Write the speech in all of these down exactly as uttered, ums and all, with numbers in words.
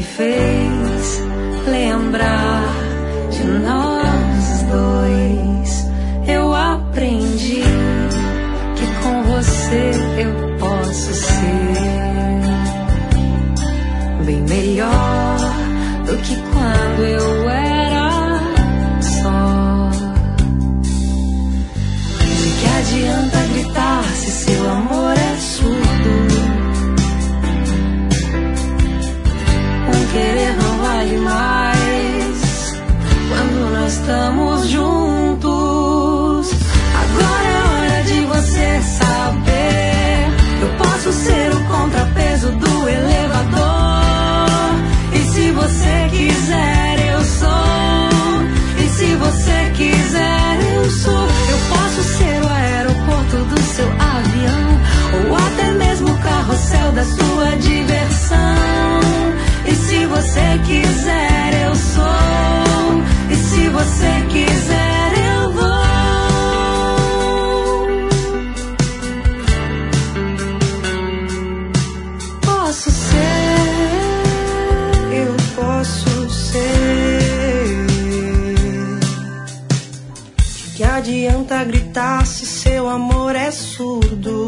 fez lembrar de nós dois. Eu aprendi que com você eu posso ser bem melhor do que quando eu era só. De que adianta gritar se seu amor é surdo? Um querer não vale mais quando nós estamos juntos. Agora é hora de você saber. Eu posso ser o contrapeso do elevador. E se você quiser, eu sou. E se você quiser, eu sou. Eu posso ser o aeroporto do seu avião, ou até mesmo o carrossel da sua diversão. E se você quiser, eu sou. E se você quiser, eu vou. Posso ser, eu posso ser. De que adianta gritar se seu amor é surdo?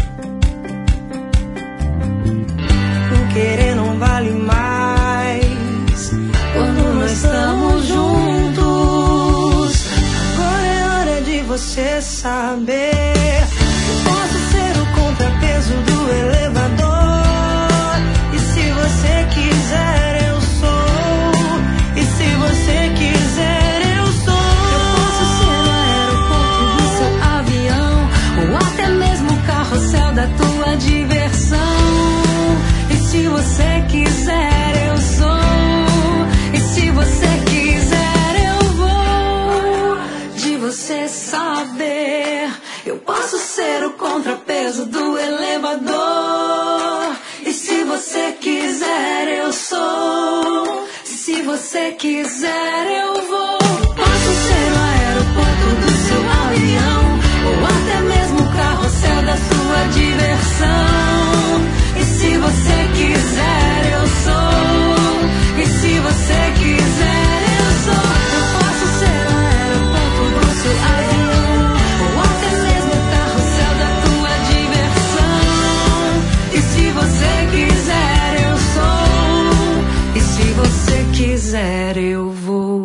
Um querer não vale mais quando nós estamos juntos. Agora é hora de você saber. Eu posso ser o contrapeso do elevador. E se você quiser, eu sou. E se você quiser, eu sou. Eu posso ser o aeroporto do seu avião, ou até mesmo o carrossel da tua diversão. E se você quiser, eu sou. E se você quiser, eu vou. De você saber. Eu posso ser o contrapeso do elevador. E se você quiser, eu sou. Se você quiser, eu vou. Posso ser o aeroporto do seu avião, ou até mesmo o carrossel da sua diversão. E se você quiser, eu sou. E se você quiser, eu sou. Eu posso ser o aeroporto do seu avião, ou até mesmo o carrossel da tua diversão. E se você quiser, eu sou. E se você quiser, eu vou.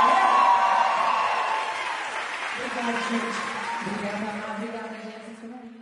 Obrigada, gente. Obrigada, obrigada, gente.